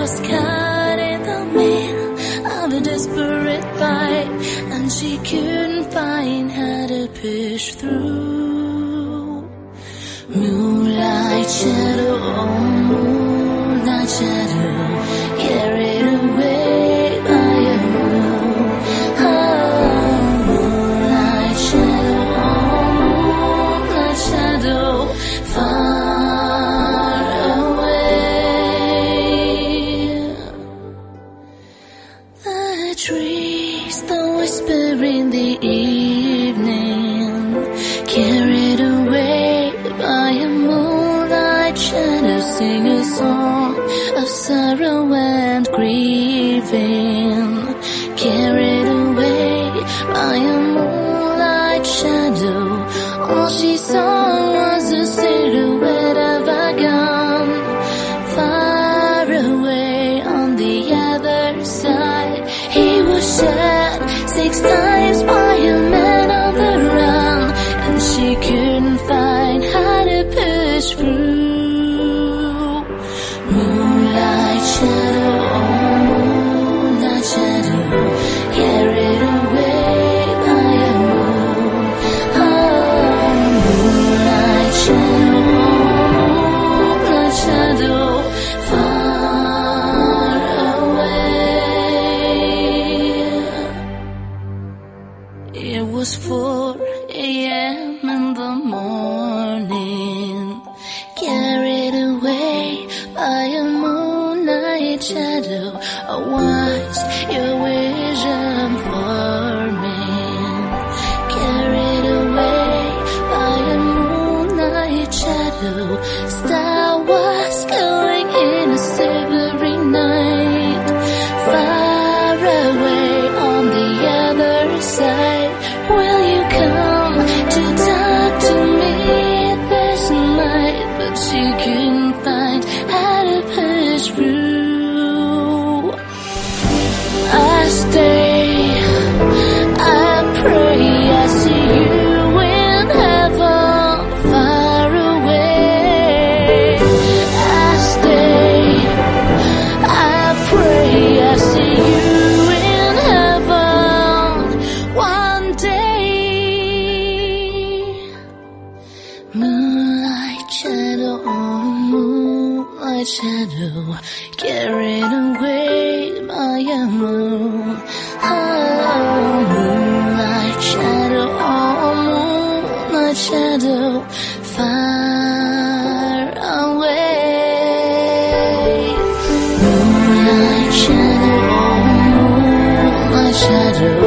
was caught in the middle of a desperate fight, and she couldn't find how to push through. Moonlight shadow, oh moonlight shadow, carried away by a moon. Oh, moonlight shadow, oh moonlight shadow, far away. The trees, the whisper in the evening, carried away by a moonlight shadow, sing a song of sorrow and grieving. Carried away by a moonlight shadow, all she saw was the silhouette of a gun. Far away on the other side, he was shot 6 times by a man on the run, and she couldn't find how to push through. Moonlight shadow, oh moonlight shadow, carried away by a moon. Oh, moonlight shadow, oh moonlight shadow, far away. It was 4 a.m. in the morning, carried away by a moonlight shadow. I watched your vision forming, carried away by a moonlight shadow. Star was going in a silvery night, far away on the other side. Will you come to talk to me this night? But she couldn't find how to push through. I stay, I pray, I see you in heaven, far away. I stay, I pray, I see you in heaven one day. Moonlight shadow, oh moonlight shadow, carried away by a moon. Oh, moonlight shadow, oh moonlight shadow, far away. Moonlight shadow, oh moonlight shadow,